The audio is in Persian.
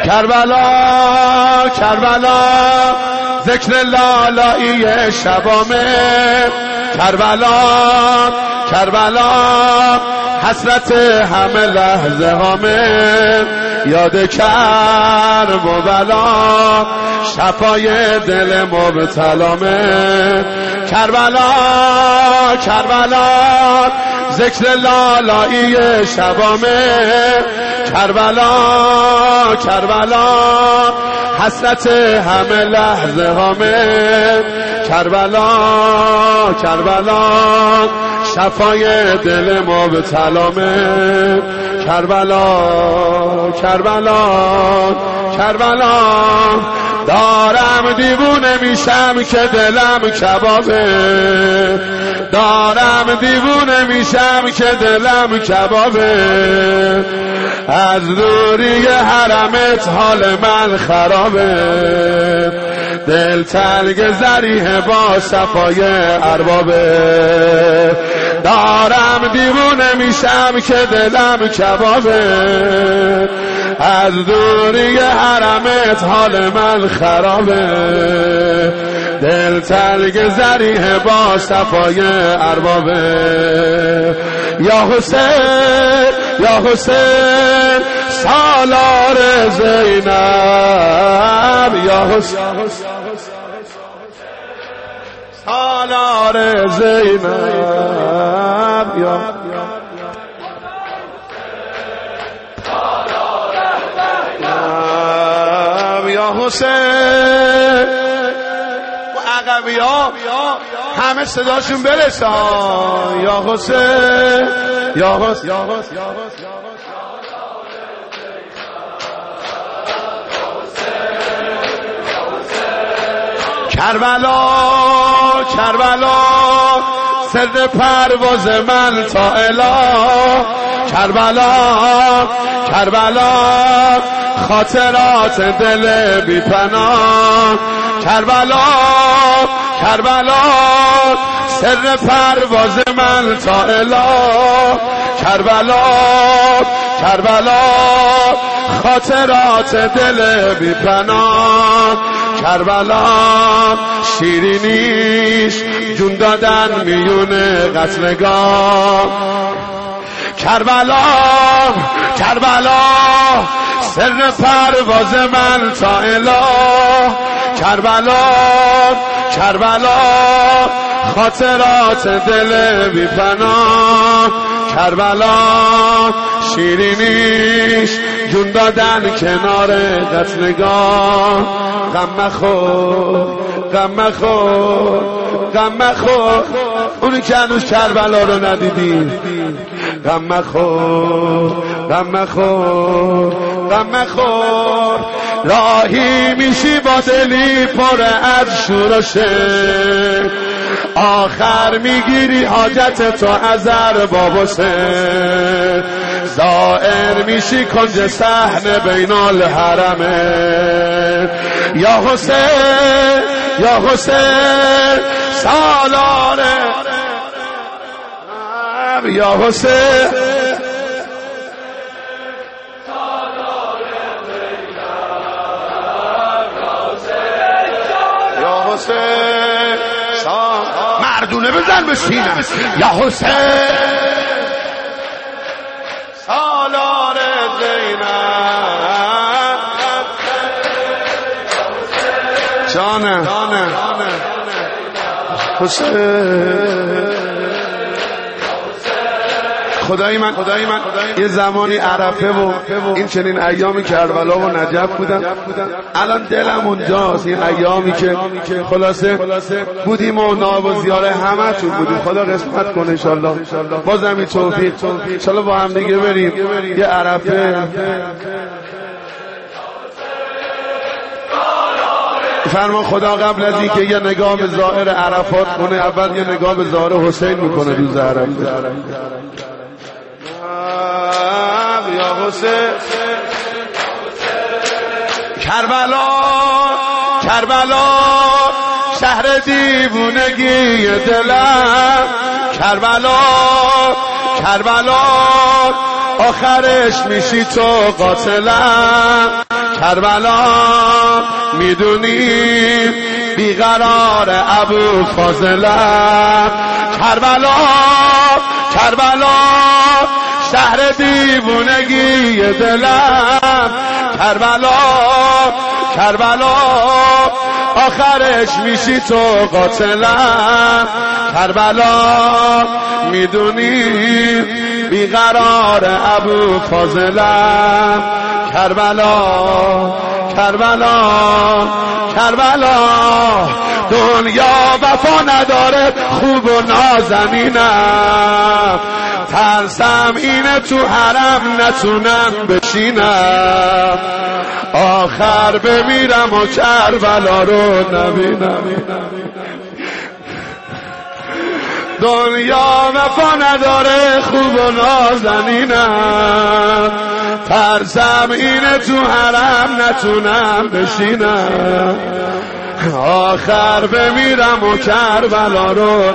کربلا کربلا ذکر لالایی شبامه، کربلا کربلا حسرت همه لحظه هامه، یاد کرب و بلا شفای دل مبتلامه، کربلا کربلا ذکر لالایی شبامه، کربلا کربلا حسرت همه لحظه هامه، کربلا کربلا شفای دل مبتلامه، کربلا کربلا کربلا دارم دیوونه میشم که دلم کبابه، دارم دیوونه میشم که دلم کبابه، از دوری حرمت حال من خرابه، دل تلگ ذریح با صفای اربابه، دارم دیوونه میشم که دلم کبابه، از دوری حرمت حال من خرابه، دل تلگ ذریح با صفای اربابه، یا حسین یا حسین سالار زینب، یا حسین سالار زینب، یا حسین و عقبی ها همه صداشون برسه، یا حسین یا حسین کربلا کربلا سر پرواز من تا اله، کربلا کربلا خاطرات دل بی پناه، کربلا کربلا سر پرواز من تا اله، کربلا کربلا خاطرات دل بی پناه، کربلا شیرینیش جون دادن میونه قتلگاه، کربلا کربلا سر پرواز من تا اله، کربلا کربلا خاطرات دل بی پناه، کربلا شیرینیش جون دادن کنار قتلگاه، غم مخور غم مخور غم مخور اونی که هنوز کربلا رو ندیدی، غم مخور غم مخور غم مخور، راهی میشی با دلی پر از شور و شر، آخر میگیری حاجت تو از ارباب و سر، زائر میشی کنج صحن بین الحرمین، یا حسین یا حسین سالار، یا حسین یا حسین مردونه بزن به سینم، یا حسین سالار زینب، جانم حسین خدای من یه زمانی عرفه و این چنین ایامی کربلا و نجف بودم، الان دلم اونجاست، این ایامی که خلاصه بودیم و ناب و زیاره همه تون بودیم، خدا قسمت کنه انشالله، بازم این توفیق انشالله با هم دیگه بریم یه عرفه. فرمان خدا قبل از این که یه نگاه به ظاهر عرفات کنه، اول یه نگاه به ظاهر حسین میکنه روز عرفه. یا حسین کربلا کربلا شهر دیوونگی دلم، کربلا کربلا آخرش میشی تو قاتلم، کربلا میدونی بیقرار ابوالفضلم. کربلا کربلا شهر دیوونگی دلم. کربلا کربلا آخرش میشی تو قاتلم. کربلا میدونی بیقرار ابوالفضلم. کربلا کربلا کربلا دنیا وفا نداره خوب و نازنینم. ترسم اینه تو حرم نتونم بشینم. آخر بمیرم و کربلا رو نبینم. دنیا وفا نداره خوب و نازنینم. ترسم اینه تو حرم نتونم بشینم. آخر بمیرم و کربلا رو